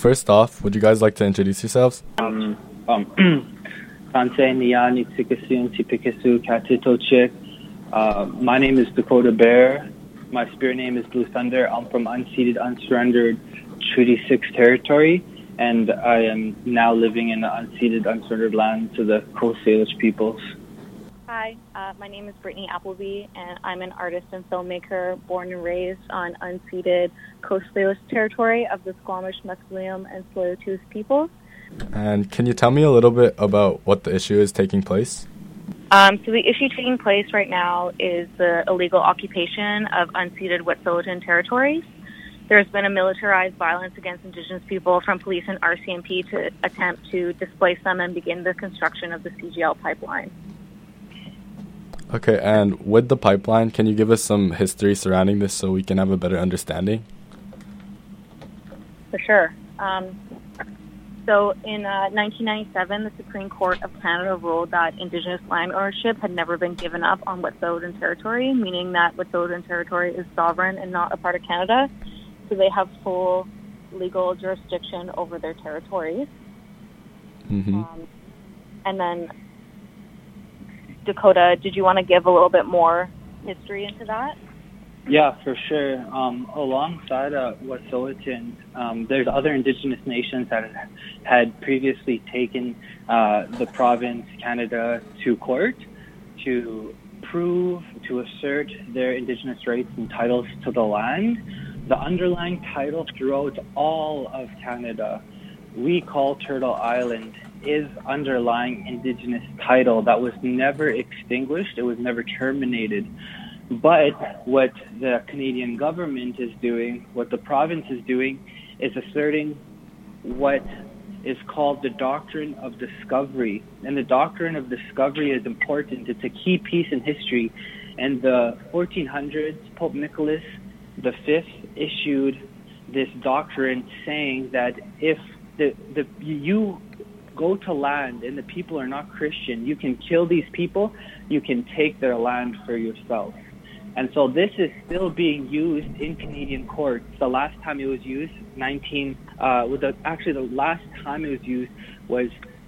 First off, would you guys like to introduce yourselves? My name is Dakota Bear. My spirit name is Blue Thunder. I'm from unceded, unsurrendered Treaty 6 territory, and I am now living in the unceded, unsurrendered lands of the Coast Salish peoples. Hi, my name is Brittany Appleby, and I'm an artist and filmmaker born and raised on unceded Coast Salish territory of the Squamish, Musqueam, and Tsleil-Waututh peoples. And can you tell me a little bit about what the issue is taking place? So the issue taking place right now is the illegal occupation of unceded Wet'suwet'en territories. There's been a militarized violence against Indigenous people from police and RCMP to attempt to displace them and begin the construction of the CGL pipeline. Okay, and with the pipeline, can you give us some history surrounding this so we can have a better understanding? For sure. So in 1997, the Supreme Court of Canada ruled that Indigenous land ownership had never been given up on Wet'suwet'en territory, meaning that Wet'suwet'en territory is sovereign and not a part of Canada, so they have full legal jurisdiction over their territories. Mm-hmm. And then, Dakota, did you want to give a little bit more history into that? Yeah, for sure. Alongside Wet'suwet'en, there's other Indigenous nations that had previously taken the province, Canada, to court to assert their Indigenous rights and titles to the land. The underlying title throughout all of Canada, we call Turtle Island, is underlying Indigenous title that was never extinguished. It was never terminated. But what the Canadian government is doing, what the province is doing, is asserting what is called the doctrine of discovery. And the doctrine of discovery is important. It's a key piece in history. In the 1400s, Pope Nicholas V issued this doctrine saying that if you go to land and the people are not Christian, you can kill these people, you can take their land for yourself. And so this is still being used in Canadian courts. The last time it was used, the last time it was used was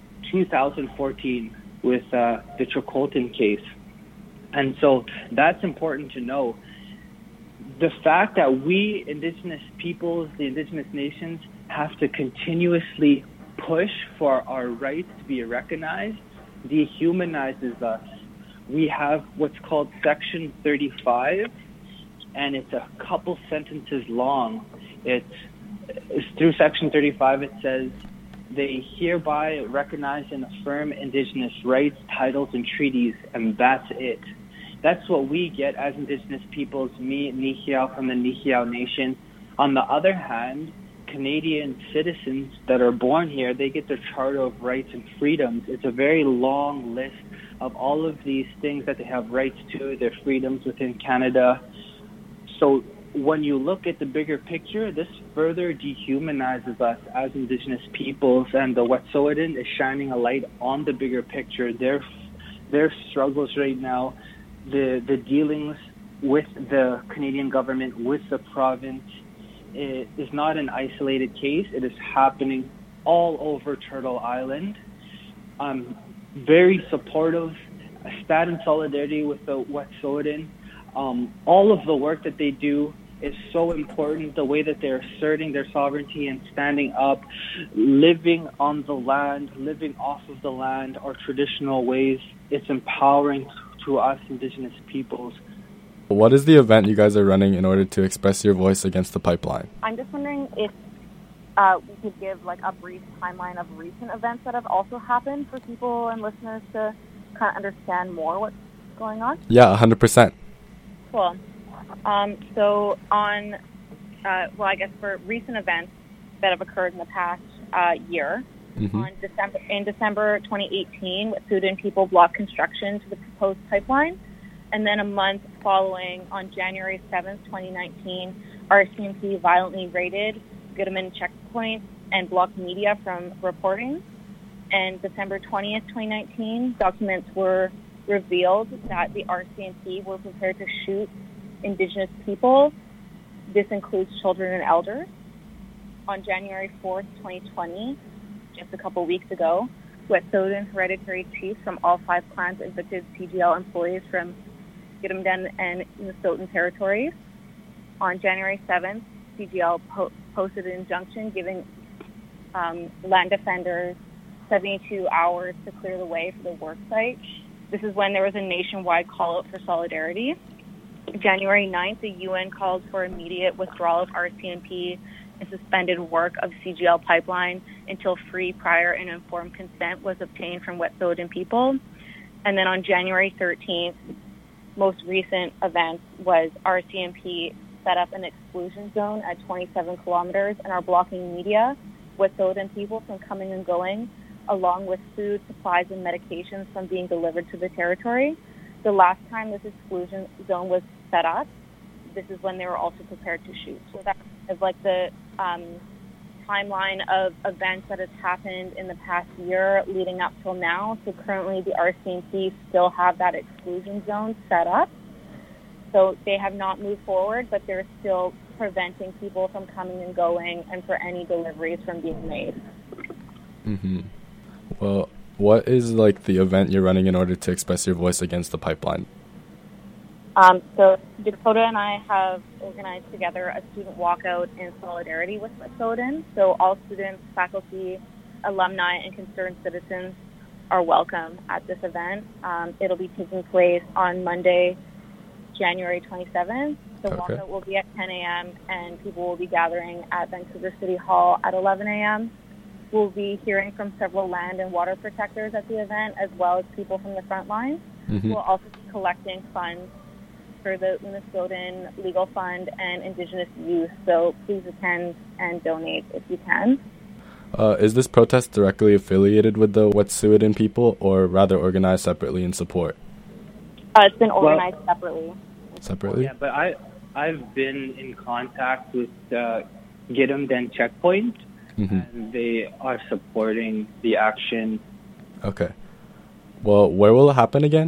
2014 with the Trecolton case. And so that's important to know. The fact that we Indigenous peoples, the Indigenous nations, have to continuously push for our rights to be recognized dehumanizes us. We have what's called Section 35, and it's a couple sentences long. It's through Section 35, it says, they hereby recognize and affirm Indigenous rights, titles, and treaties, and that's it. That's what we get as Indigenous peoples, me, Nihiao, from the Nihiao Nation. On the other hand, Canadian citizens that are born here, they get the Charter of Rights and Freedoms. It's a very long list of all of these things that they have rights to, their freedoms within Canada. So when you look at the bigger picture, this further dehumanizes us as Indigenous peoples, and the Wet'suwet'en is shining a light on the bigger picture. Their struggles right now, the dealings with the Canadian government, with the province, is not an isolated case. It is happening all over Turtle Island. I'm very supportive. I stand in solidarity with the Wet'suwet'en. All of the work that they do is so important. The way that they're asserting their sovereignty and standing up, living on the land, living off of the land, our traditional ways, it's empowering to us Indigenous peoples. What is the event you guys are running in order to express your voice against the pipeline? I'm just wondering if we could give like a brief timeline of recent events that have also happened for people and listeners to kind of understand more what's going on. Yeah, 100%. Cool. So on, I guess for recent events that have occurred in the past year, in December 2018, Wet'suwet'en people blocked construction to the proposed pipeline. And then a month following, on January 7th, 2019, RCMP violently raided Goodeman checkpoint and blocked media from reporting. And December 20th, 2019, documents were revealed that the RCMP were prepared to shoot Indigenous people. This includes children and elders. on January 4th, 2020, just a couple weeks ago, Wet'suwet'en hereditary chiefs from all 5 clans evicted CGL employees from Gidimt'en and Wet'suwet'en territories. On January 7th, CGL posted an injunction giving land defenders 72 hours to clear the way for the work site. This is when there was a nationwide call out for solidarity. January 9th, the UN called for immediate withdrawal of RCMP and suspended work of CGL pipeline until free, prior, and informed consent was obtained from Wet'suwet'en people. And then on January 13th, most recent event was RCMP set up an exclusion zone at 27 kilometers and are blocking media, Wet'suwet'en people from coming and going, along with food, supplies, and medications from being delivered to the territory. The last time this exclusion zone was set up, this is when they were also prepared to shoot. So that is like the timeline of events that has happened in the past year leading up till now. So currently the RCMP still have that exclusion zone set up. So they have not moved forward, but they're still preventing people from coming and going and for any deliveries from being made. Mm-hmm. Well, what is like the event you're running in order to express your voice against the pipeline? So Dakota and I have organized together a student walkout in solidarity with Wet'suwet'en. So all students, faculty, alumni, and concerned citizens are welcome at this event. It'll be taking place on Monday, January 27th. The walkout will be at 10 a.m. and people will be gathering at Vancouver City Hall at 11 a.m. We'll be hearing from several land and water protectors at the event, as well as people from the front lines. Mm-hmm. We'll also be collecting funds for the Wet'suwet'en Legal Fund and Indigenous Youth, so please attend and donate if you can. Is this protest directly affiliated with the Wet'suwet'en people, or rather organized separately in support? It's been organized separately. Separately? Yeah, but I've been in contact with Gidimt'en Checkpoint, mm-hmm. and they are supporting the action. Okay. Well, where will it happen again?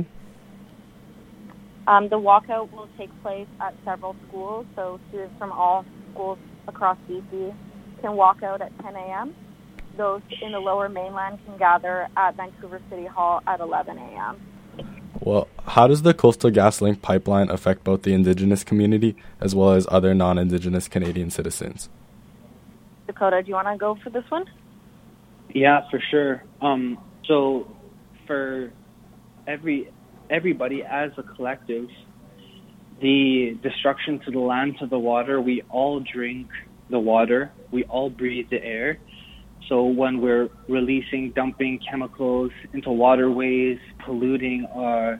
The walkout will take place at several schools, so students from all schools across BC can walk out at 10 a.m. Those in the Lower Mainland can gather at Vancouver City Hall at 11 a.m. Well, how does the Coastal GasLink pipeline affect both the Indigenous community as well as other non-Indigenous Canadian citizens? Dakota, do you want to go for this one? Yeah, for sure. So for everybody as a collective, the destruction to the land, to the water, we all drink the water, we all breathe the air. So when we're releasing, dumping chemicals into waterways, polluting our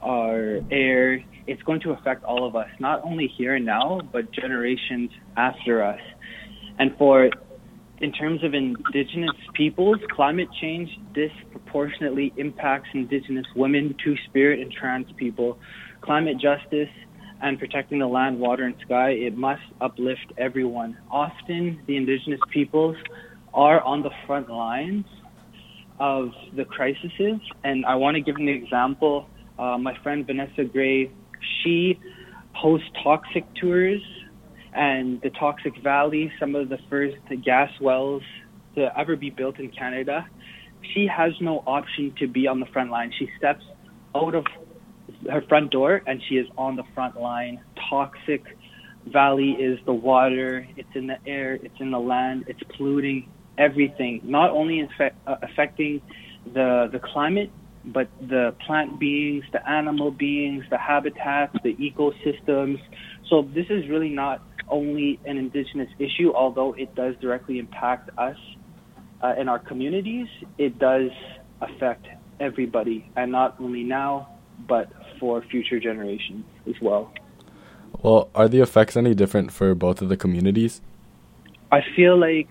air, it's going to affect all of us, not only here and now, but generations after us. And in terms of Indigenous peoples, climate change disproportionately impacts Indigenous women, Two-Spirit, and trans people. Climate justice and protecting the land, water, and sky, it must uplift everyone. Often, the Indigenous peoples are on the front lines of the crises, and I want to give an example. My friend Vanessa Gray, she hosts toxic tours, and the Toxic Valley, some of the first gas wells to ever be built in Canada. She has no option to be on the front line. She steps out of her front door and she is on the front line. Toxic Valley is the water, it's in the air, it's in the land, it's polluting everything, not only affecting the climate, but the plant beings, the animal beings, the habitats, the ecosystems. So this is really not only an Indigenous issue, although it does directly impact us in our communities. It does affect everybody, and not only now, but for future generations as well. Well, are the effects any different for both of the communities? I feel like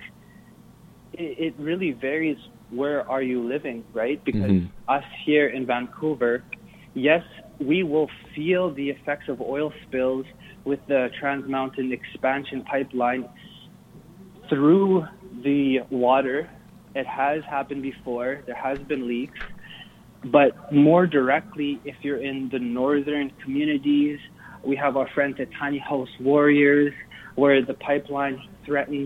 it really varies where are you living, right? Because us here in Vancouver, yes, we will feel the effects of oil spills with the Trans Mountain Expansion Pipeline through the water. It has happened before. There has been leaks. But more directly, if you're in the northern communities, we have our friends at Tiny House Warriors, where the pipeline threatens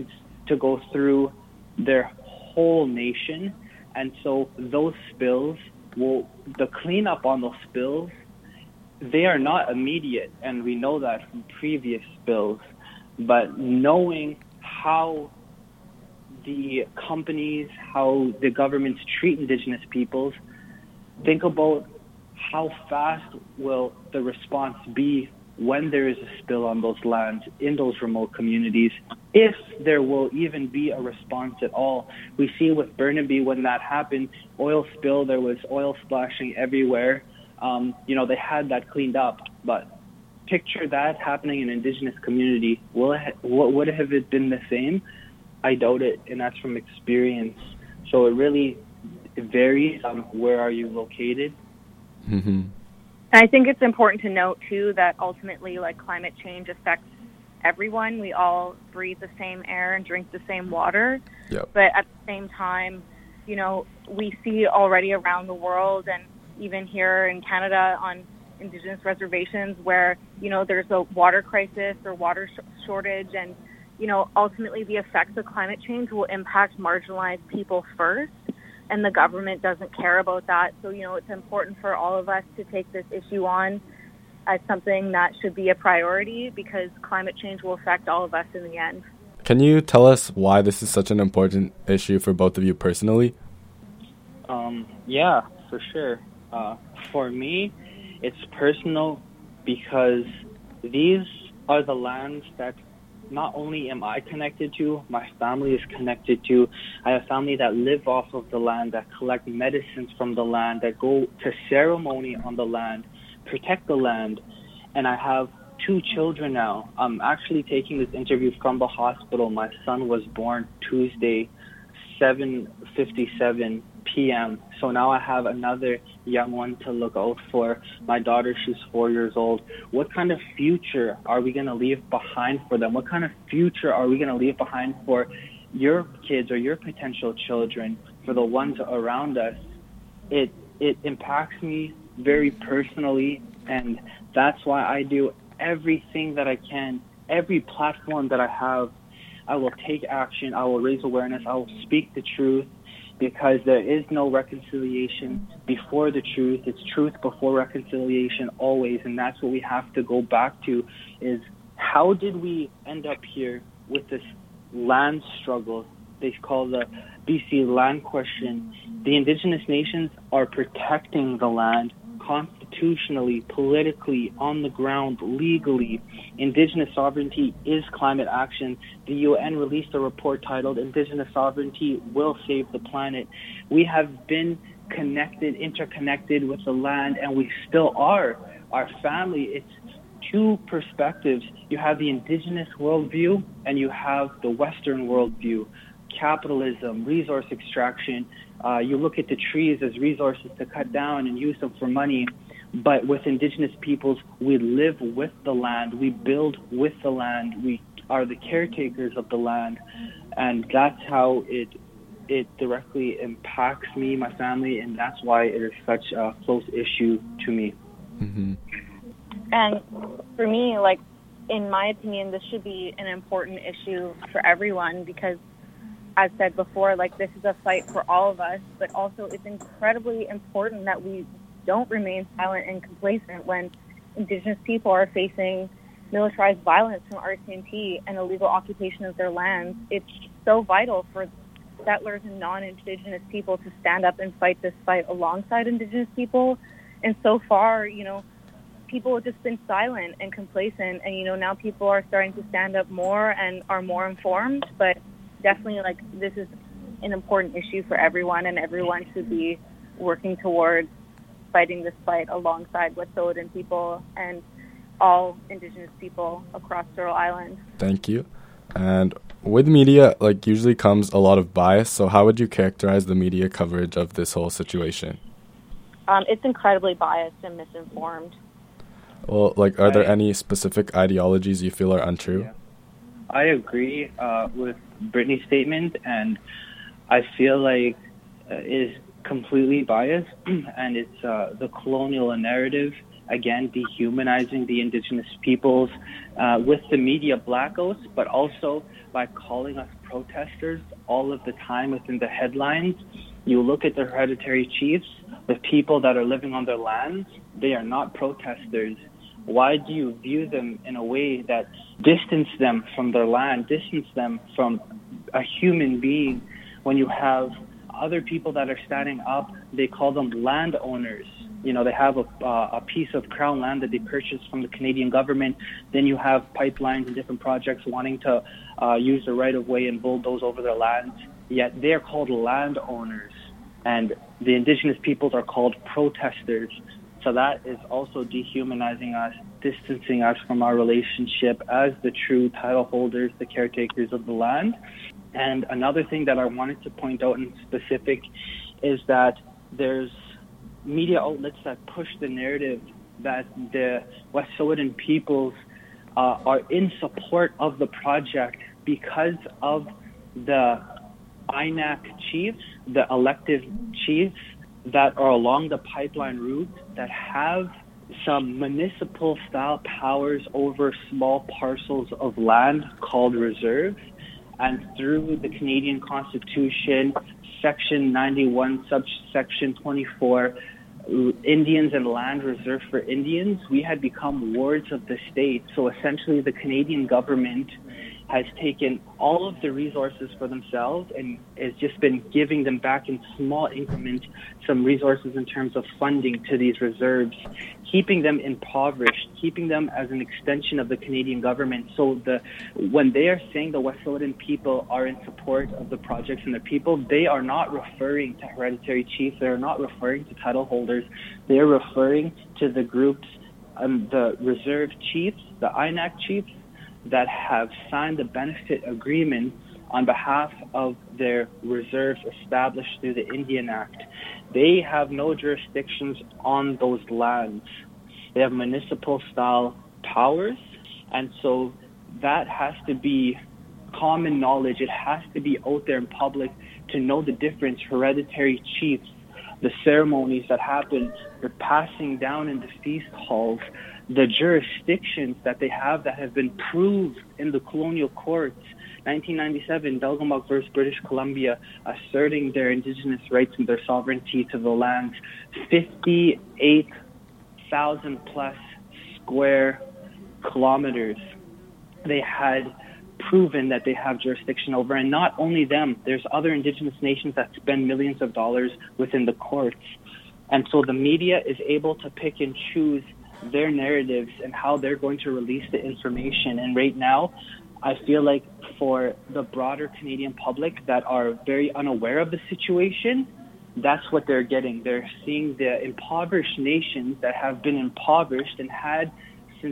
to go through their whole nation. And so those spills the cleanup on those spills, they are not immediate, and we know that from previous spills. But knowing how the companies, how the governments treat Indigenous peoples, think about how fast will the response be when there is a spill on those lands, in those remote communities, if there will even be a response at all. We see with Burnaby when that happened, oil spill, there was oil splashing everywhere. They had that cleaned up, but picture that happening in an Indigenous community. Would have it been the same? I doubt it, and that's from experience. So it varies on where are you located. Mm-hmm. And I think it's important to note, too, that ultimately, climate change affects everyone. We all breathe the same air and drink the same water. Yep. But at the same time, we see already around the world and even here in Canada on Indigenous reservations where, there's a water crisis or water shortage. And, ultimately the effects of climate change will impact marginalized people first. And the government doesn't care about that. So, it's important for all of us to take this issue on as something that should be a priority because climate change will affect all of us in the end. Can you tell us why this is such an important issue for both of you personally? Yeah, for sure. For me, it's personal because these are the lands that not only am I connected to, my family is connected to. I have family that live off of the land, that collect medicines from the land, that go to ceremony on the land, protect the land. And I have 2 children now. I'm actually taking this interview from the hospital. My son was born Tuesday, 7:57 p.m. So now I have another young one to look out for. My daughter, she's 4 years old. What kind of future are we going to leave behind for them? What kind of future are we going to leave behind for your kids or your potential children, for the ones around us? It impacts me very personally, and that's why I do everything that I can. Every platform that I have, I will take action. I will raise awareness. I will speak the truth. Because there is no reconciliation before the truth. It's truth before reconciliation always. And that's what we have to go back to is how did we end up here with this land struggle they call the BC land question? The Indigenous nations are protecting the land constitutionally, politically, on the ground, legally. Indigenous sovereignty is climate action. The UN released a report titled Indigenous Sovereignty Will Save the Planet. We have been interconnected with the land, and we still are. Our family, it's 2 perspectives. You have the Indigenous worldview, and you have the Western worldview. Capitalism, resource extraction. You look at the trees as resources to cut down and use them for money. But with Indigenous peoples, we live with the land. We build with the land. We are the caretakers of the land. And that's how it directly impacts me, my family, and that's why it is such a close issue to me. Mm-hmm. And for me, in my opinion, this should be an important issue for everyone because as said before, this is a fight for all of us, but also it's incredibly important that we don't remain silent and complacent when Indigenous people are facing militarized violence from RCMP and illegal occupation of their lands. It's so vital for settlers and non-Indigenous people to stand up and fight this fight alongside Indigenous people. And so far, people have just been silent and complacent, and, now people are starting to stand up more and are more informed, but definitely, this is an important issue for everyone, and everyone should be working towards fighting this fight alongside Wet'suwet'en people and all Indigenous people across Turtle Island. Thank you. And with media, usually comes a lot of bias, so how would you characterize the media coverage of this whole situation? It's incredibly biased and misinformed. Well, are there any specific ideologies you feel are untrue? Yeah. I agree with Brittany's statement, and I feel like it is completely biased, and it's the colonial narrative, again, dehumanizing the Indigenous peoples with the media blackouts, but also by calling us protesters all of the time within the headlines. You look at the hereditary chiefs, the people that are living on their lands, they are not protesters. Why do you view them in a way that distance them from their land, distance them from a human being, when you have other people that are standing up? They call them landowners. You know, they have a piece of crown land that they purchased from the Canadian government. Then you have pipelines and different projects wanting to use the right-of-way and bulldoze over their lands. Yet they're called landowners, and the Indigenous peoples are called protesters. So that is also dehumanizing us, distancing us from our relationship as the true title holders, the caretakers of the land. And another thing that I wanted to point out in specific is that there's media outlets that push the narrative that the Wet'suwet'en peoples are in support of the project because of the INAC chiefs, the elected chiefs that are along the pipeline route that have some municipal style powers over small parcels of land called reserves. And through the Canadian Constitution, Section 91, subsection 24, Indians and land reserved for Indians, we had become wards of the state. So essentially the Canadian government has taken all of the resources for themselves and has just been giving them back in small increments some resources in terms of funding to these reserves, keeping them impoverished, keeping them as an extension of the Canadian government. So when they are saying the Wet'suwet'en people are in support of the projects and the people, they are not referring to hereditary chiefs, they are not referring to title holders, they are referring to the groups, the reserve chiefs, the INAC chiefs, that have signed the benefit agreement on behalf of their reserves established through the Indian Act. They have no jurisdictions on those lands. They have municipal style powers, and so that has to be common knowledge. It has to be out there in public to know the difference. Hereditary chiefs, the ceremonies that happen, the passing down in the feast halls, the jurisdictions that they have that have been proved in the colonial courts. 1997, Delgamuukw versus British Columbia, asserting their Indigenous rights and their sovereignty to the lands. 58,000 plus square kilometers they had proven that they have jurisdiction over. And not only them, there's other Indigenous nations that spend millions of dollars within the courts. And so the media is able to pick and choose their narratives and how they're going to release the information. And right now, I feel like for the broader Canadian public that are very unaware of the situation, that's what they're getting. They're seeing the impoverished nations that have been impoverished and had since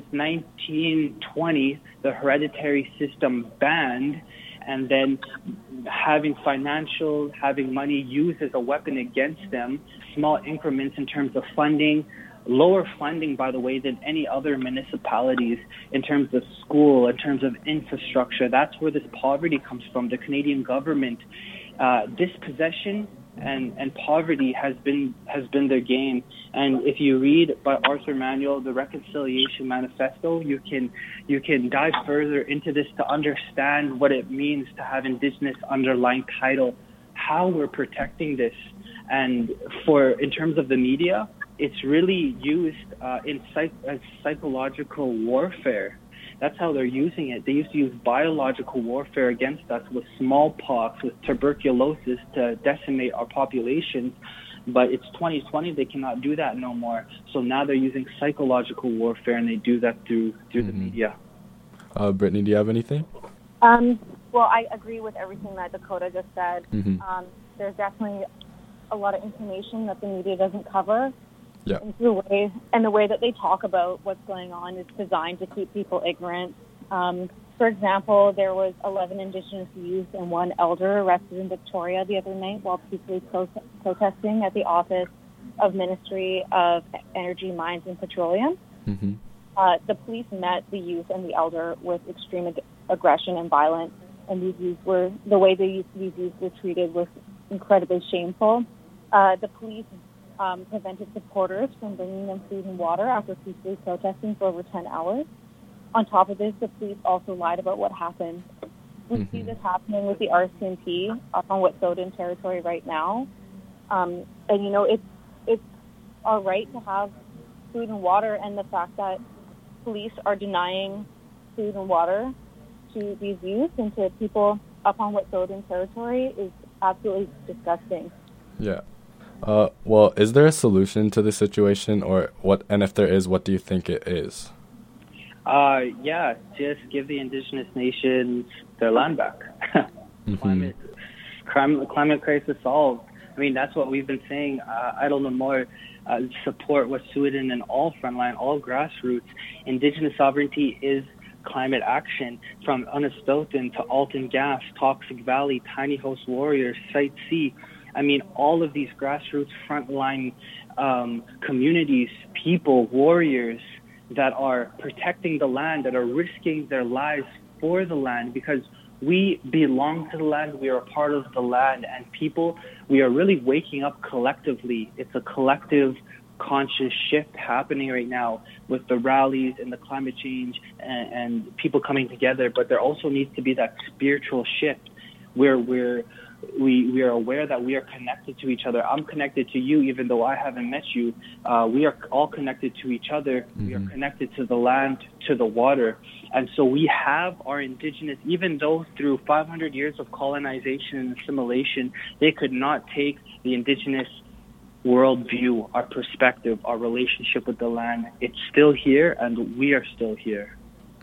1920 the hereditary system banned, and then having money used as a weapon against them, small increments in terms of funding, lower funding, by the way, than any other municipalities in terms of school, in terms of infrastructure. That's where this poverty comes from. The Canadian government, dispossession and poverty has been their game. And if you read by Arthur Manuel, the Reconciliation Manifesto, you can dive further into this to understand what it means to have Indigenous underlying title, how we're protecting this. And in terms of the media, it's really used as psychological warfare. That's how they're using it. They used to use biological warfare against us with smallpox, with tuberculosis to decimate our populations. But it's 2020, they cannot do that no more. So now they're using psychological warfare, and they do that through the media. Brittany, do you have anything? Well, I agree with everything that Dakota just said. There's definitely a lot of information that the media doesn't cover. Yeah. And the way that they talk about what's going on is designed to keep people ignorant. For example, there was 11 Indigenous youth and one elder arrested in Victoria the other night while peacefully protesting at the office of Ministry of Energy, Mines and Petroleum. The police met the youth and the elder with extreme aggression and violence, and the way these youth were treated was incredibly shameful. The police prevented supporters from bringing them food and water after peacefully protesting for over 10 hours. On top of this, the police also lied about what happened. We see this happening with the RCMP up on Wet'suwet'en territory right now. And, you know, it's our right to have food and water, and the fact that police are denying food and water to these youth and to people up on Wet'suwet'en territory is absolutely disgusting. Yeah. Well, is there a solution to this situation, or what? And if there is, what do you think it is? Yeah, just give the indigenous nations their land back. Climate crisis solved. I mean, that's what we've been saying. Idle no more. Support Wet'suwet'en and all frontline, all grassroots. Indigenous sovereignty is climate action, from Unist'ot'en to Alton Gas, Toxic Valley, Tiny House Warriors, Site C. I mean, all of these grassroots frontline communities, people, warriors that are protecting the land, that are risking their lives for the land, because we belong to the land, we are a part of the land, and people, we are really waking up collectively. It's a collective conscious shift happening right now with the rallies and the climate change and people coming together, but there also needs to be that spiritual shift where we are aware that we are connected to each other. I'm connected to you even though I haven't met you. We are all connected to each other. We are connected to the land, to the water. And so we have our indigenous, even though through 500 years of colonization and assimilation, they could not take the indigenous worldview, our perspective, our relationship with the land. It's still here, and we are still here.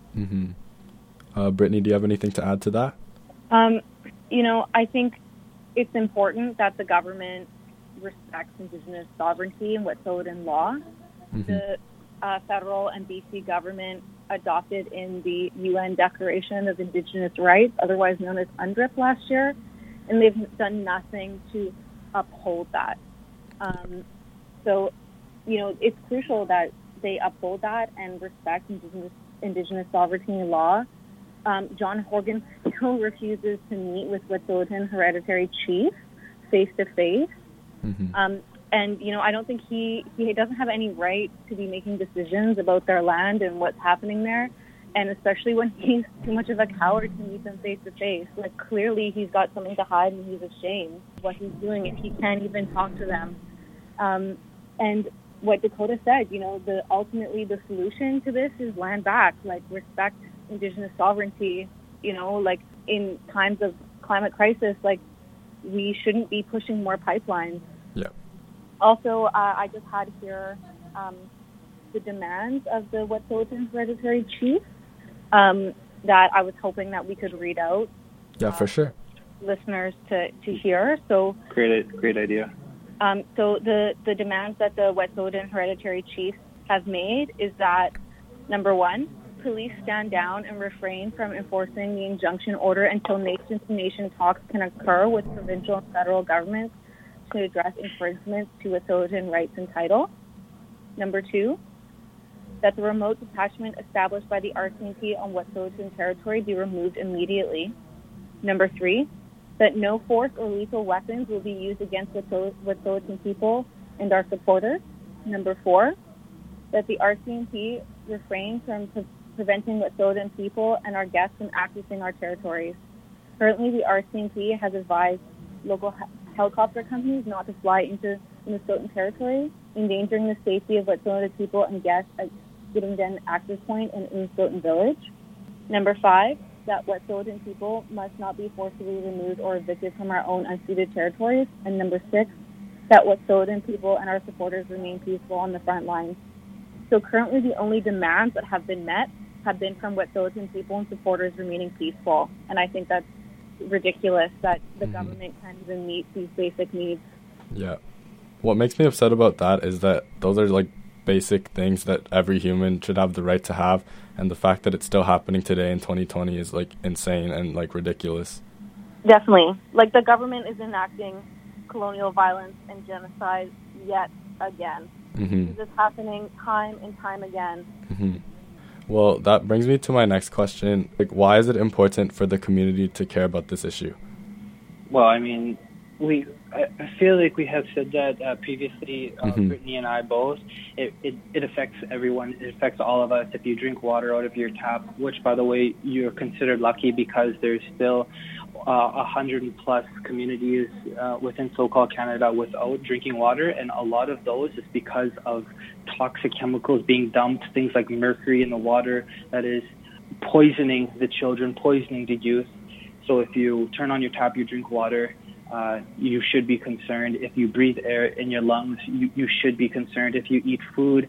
Brittany, do you have anything to add to that? You know, I think it's important that the government respects Indigenous sovereignty and Wet'suwet'en law. The federal and BC government adopted in the UN Declaration of Indigenous Rights, otherwise known as UNDRIP, last year, and they've done nothing to uphold that. So, you know, it's crucial that they uphold that and respect Indigenous sovereignty and law. John Horgan still refuses to meet with Wet'suwet'en hereditary chief face to face. And, you know, I don't think he doesn't have any right to be making decisions about their land and what's happening there. And especially when he's too much of a coward to meet them face to face. Like, clearly he's got something to hide and he's ashamed of what he's doing if he can't even talk to them. And what Dakota said, you know, ultimately the solution to this is land back, like respect Indigenous sovereignty, you know, like in times of climate crisis, like we shouldn't be pushing more pipelines. Yeah. Also, I just had here the demands of the Wet'suwet'en hereditary chief that I was hoping that we could read out. Yeah, for sure. Listeners to hear. So great idea. So the demands that the Wet'suwet'en hereditary chiefs have made is that, number one, police stand down and refrain from enforcing the injunction order until nation-to-nation talks can occur with provincial and federal governments to address infringements to Wet'suwet'en rights and title. Number two, that the remote detachment established by the RCMP on Wet'suwet'en territory be removed immediately. Number three, that no force or lethal weapons will be used against Wet'suwet'en people and our supporters. Number four, that the RCMP refrain from preventing Wet'suwet'en people and our guests from accessing our territories. Currently, the RCMP has advised local helicopter companies not to fly into Minnesotan territory, endangering the safety of Wet'suwet'en people and guests at Giddingden Access Point in Minnesotan Village. Number five, that Wet'suwet'en people must not be forcibly removed or evicted from our own unceded territories. And number six, that Wet'suwet'en people and our supporters remain peaceful on the front lines. So currently the only demands that have been met have been from Wet'suwet'en people and supporters remaining peaceful. And I think that's ridiculous that the government can't even meet these basic needs. Yeah. What makes me upset about that is that those are like basic things that every human should have the right to have, and the fact that it's still happening today in 2020 is like insane and like ridiculous. Definitely. Like, the government is enacting colonial violence and genocide yet again. This is happening time and time again. Well, that brings me to my next question. Like, why is it important for the community to care about this issue? Well, I mean, I feel like we have said that previously, Brittany and I both. It affects everyone. It affects all of us. If you drink water out of your tap, which, by the way, you're considered lucky because there's still 100+ communities within so-called Canada without drinking water, and a lot of those is because of toxic chemicals being dumped, things like mercury in the water that is poisoning the children, poisoning the youth. So if you turn on your tap, you drink water, you should be concerned. If you breathe air in your lungs, you should be concerned. If you eat food,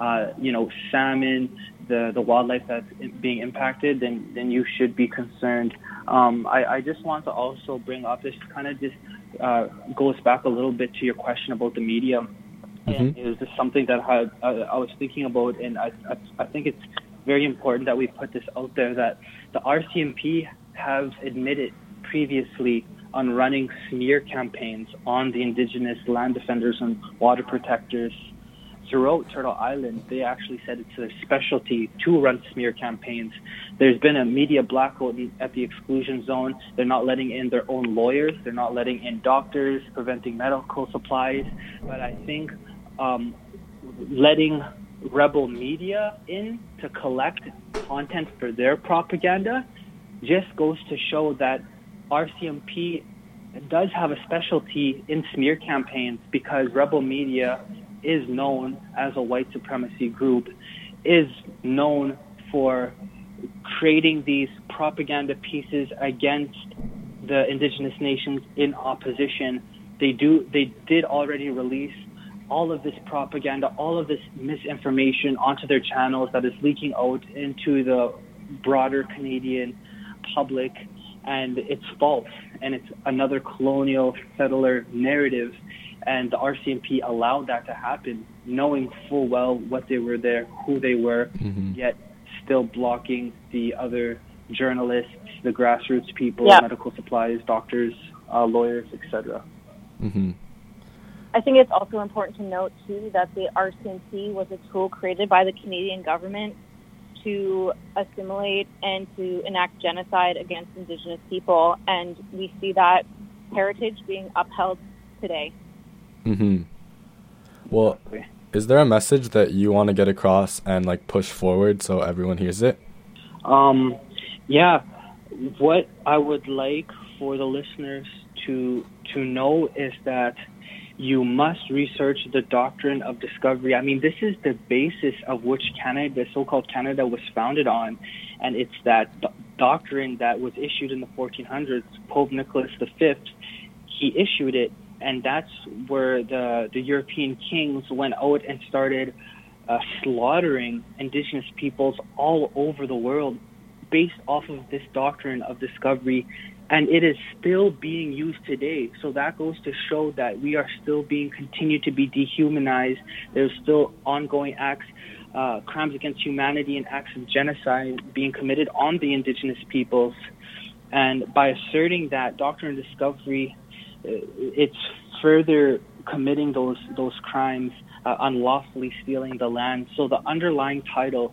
salmon, the wildlife that's being impacted, then you should be concerned. I just want to also bring up, this kind of just goes back a little bit to your question about the media. And it was just something that I was thinking about, and I think it's very important that we put this out there, that the RCMP have admitted previously on running smear campaigns on the Indigenous land defenders and water protectors throughout Turtle Island. They actually said it's their specialty to run smear campaigns. There's been a media blackout at the exclusion zone. They're not letting in their own lawyers. They're not letting in doctors, preventing medical supplies. But I think letting rebel media in to collect content for their propaganda just goes to show that RCMP does have a specialty in smear campaigns, because rebel media is known as a white supremacy group, is known for creating these propaganda pieces against the Indigenous nations in opposition. They did already release all of this propaganda, all of this misinformation onto their channels that is leaking out into the broader Canadian public, and it's false, and it's another colonial settler narrative. And the RCMP allowed that to happen, knowing full well what they were there, who they were, yet still blocking the other journalists, the grassroots people, medical supplies, doctors, lawyers, etc. I think it's also important to note, too, that the RCMP was a tool created by the Canadian government to assimilate and to enact genocide against Indigenous people, and we see that heritage being upheld today. Well, is there a message that you want to get across and push forward so everyone hears it? What I would like for the listeners to know is that you must research the doctrine of discovery. I mean, this is the basis of which Canada, so-called Canada, was founded on, and it's that doctrine that was issued in the 1400s. Pope Nicholas V, he issued it, and that's where the European kings went out and started slaughtering Indigenous peoples all over the world based off of this doctrine of discovery. And it is still being used today. So that goes to show that we are still being continued to be dehumanized. There's still ongoing acts, crimes against humanity and acts of genocide being committed on the Indigenous peoples. And by asserting that doctrine of discovery, it's further committing those crimes, unlawfully stealing the land. So the underlying title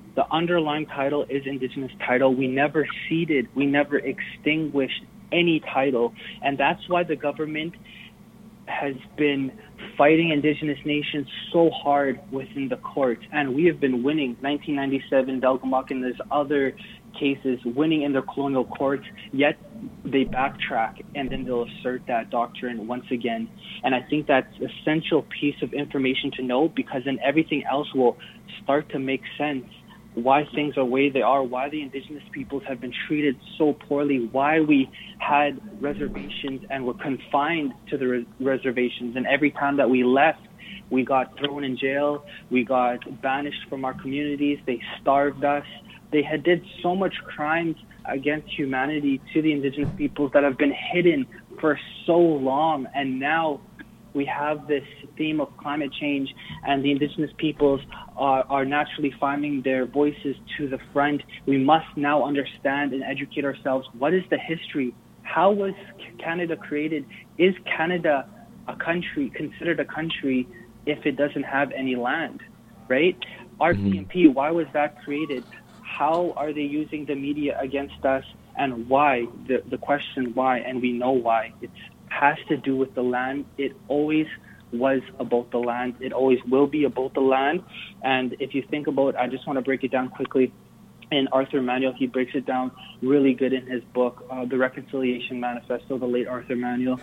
is Indigenous title. We never ceded, we never extinguished any title. And that's why the government has been fighting Indigenous nations so hard within the courts. And we have been winning. 1997, Delgamuukw, and there's other cases winning in their colonial courts, yet they backtrack and then they'll assert that doctrine once again. And I think that's an essential piece of information to know, because then everything else will start to make sense. Why things are the way they are, why the Indigenous peoples have been treated so poorly, why we had reservations and were confined to the reservations. And every time that we left, we got thrown in jail, we got banished from our communities, they starved us. They had did so much crimes against humanity to the Indigenous peoples that have been hidden for so long. And now we have this theme of climate change, and the Indigenous peoples are naturally finding their voices to the front. We must now understand and educate ourselves. What is the history? How was Canada created? Is Canada considered a country if it doesn't have any land, right? RCMP, why was that created? How are they using the media against us, and why? The question why, and we know why. It's has to do with the land. It always was about the land. It always will be about the land. And if you think about, I just want to break it down quickly. In Arthur Manuel, he breaks it down really good in his book, The Reconciliation Manifesto, the late Arthur Manuel.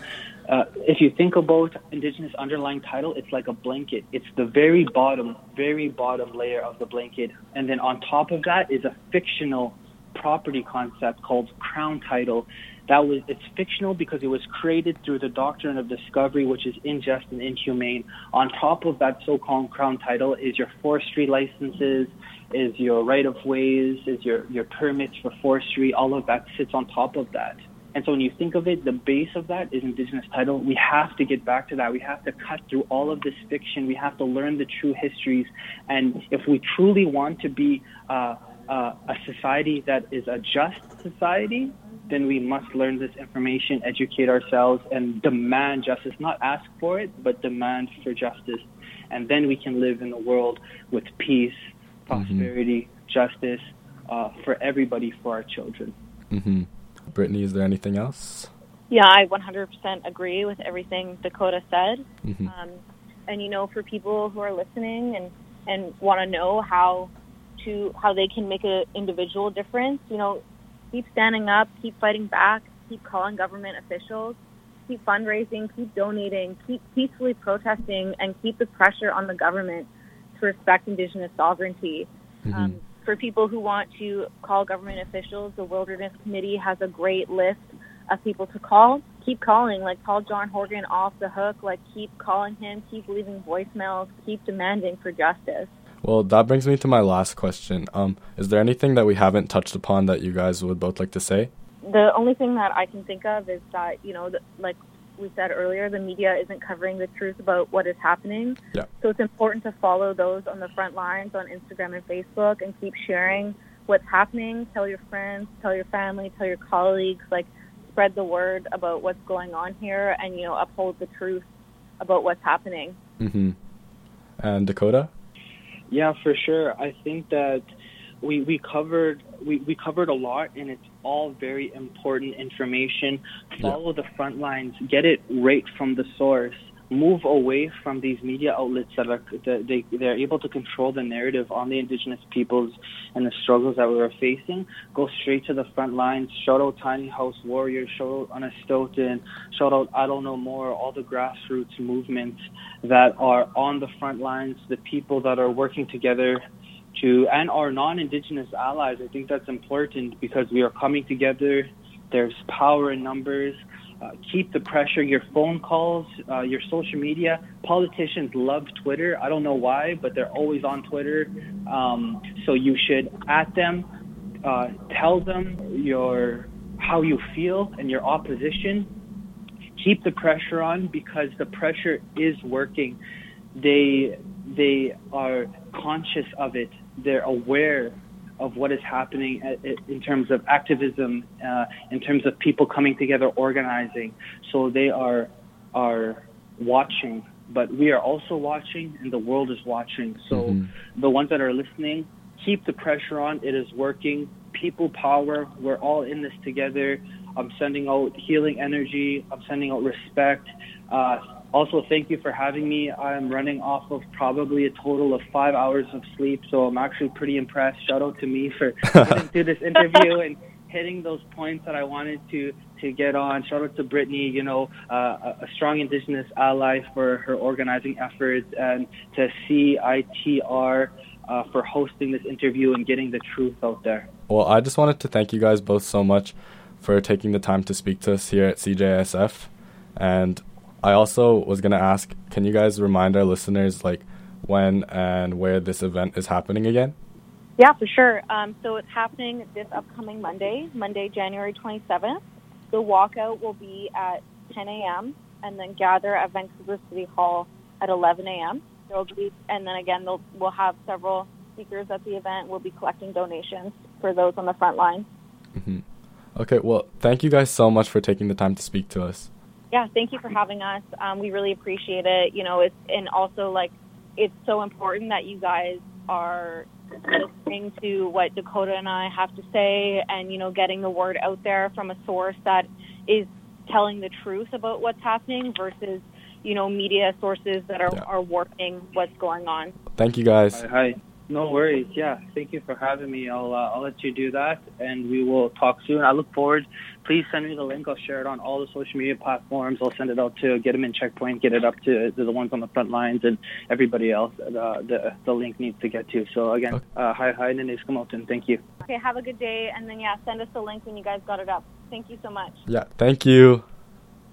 If you think about Indigenous underlying title, it's like a blanket. It's the very bottom layer of the blanket. And then on top of that is a fictional property concept called crown title. It's fictional because it was created through the doctrine of discovery, which is unjust and inhumane. On top of that so-called crown title is your forestry licenses, is your right-of-ways, is your permits for forestry. All of that sits on top of that. And so when you think of it, the base of that is Indigenous title. We have to get back to that. We have to cut through all of this fiction. We have to learn the true histories. And if we truly want to be a society that is a just society, then we must learn this information, educate ourselves, and demand justice. Not ask for it, but demand for justice. And then we can live in a world with peace, prosperity, justice for everybody, for our children. Mm-hmm. Brittany, is there anything else? Yeah, I 100% agree with everything Dakota said. Mm-hmm. And, for people who are listening and want to know how they can make an individual difference, keep standing up, keep fighting back, keep calling government officials, keep fundraising, keep donating, keep peacefully protesting, and keep the pressure on the government to respect Indigenous sovereignty. Mm-hmm. For people who want to call government officials, the Wilderness Committee has a great list of people to call. Keep calling, call John Horgan off the hook, keep calling him, keep leaving voicemails, keep demanding for justice. Well, that brings me to my last question. Is there anything that we haven't touched upon that you guys would both like to say? The only thing that I can think of is that, like we said earlier, the media isn't covering the truth about what is happening. Yeah. So it's important to follow those on the front lines on Instagram and Facebook and keep sharing what's happening. Tell your friends, tell your family, tell your colleagues, spread the word about what's going on here and, uphold the truth about what's happening. Mm-hmm. And Dakota? Yeah, for sure. I think that we covered a lot, and it's all very important information. Follow the front lines. Get it right from the source. Move away from these media outlets they're able to control the narrative on the Indigenous peoples and the struggles that we're facing. Go straight to the front lines. Shout out Tiny House Warriors. Shout out Anna Stoughton. Shout out I Don't Know More. All the grassroots movements that are on the front lines. The people that are working together and our non-Indigenous allies. I think that's important because we are coming together. There's power in numbers. Keep the pressure, your phone calls, your social media. Politicians love Twitter. I don't know why, but they're always on Twitter. So you should at them, tell them how you feel and your opposition. Keep the pressure on because the pressure is working. They are conscious of it. They're aware of what is happening in terms of activism, in terms of people coming together, organizing. So they are watching, but we are also watching, and the world is watching. So the ones that are listening, keep the pressure on. It is working. People power. We're all in this together. I'm sending out healing energy. I'm sending out respect. Also, thank you for having me. I'm running off of probably a total of 5 hours of sleep, so I'm actually pretty impressed. Shout out to me for getting through this interview and hitting those points that I wanted to get on. Shout out to Brittany, a strong Indigenous ally for her organizing efforts, and to CITR for hosting this interview and getting the truth out there. Well, I just wanted to thank you guys both so much for taking the time to speak to us here at CJSF. And I also was going to ask, can you guys remind our listeners, when and where this event is happening again? Yeah, for sure. So it's happening this upcoming Monday, January 27th. The walkout will be at 10 a.m. and then gather at Vancouver City Hall at 11 a.m. And then again, we'll have several speakers at the event. We'll be collecting donations for those on the front line. Mm-hmm. Okay, well, thank you guys so much for taking the time to speak to us. Yeah, thank you for having us. We really appreciate it. It's so important that you guys are listening to what Dakota and I have to say and, getting the word out there from a source that is telling the truth about what's happening versus, media sources that are warping what's going on. Thank you, guys. Hi. No worries. Yeah, thank you for having me. I'll let you do that, and we will talk soon. I look forward. Please send me the link. I'll share it on all the social media platforms. I'll send it out to Get 'em in Checkpoint, get it up to the ones on the front lines, and everybody else. The link needs to get to. So again, hi, Nanis Kamotin. Thank you. Okay, have a good day, and then send us the link when you guys got it up. Thank you so much. Yeah, thank you.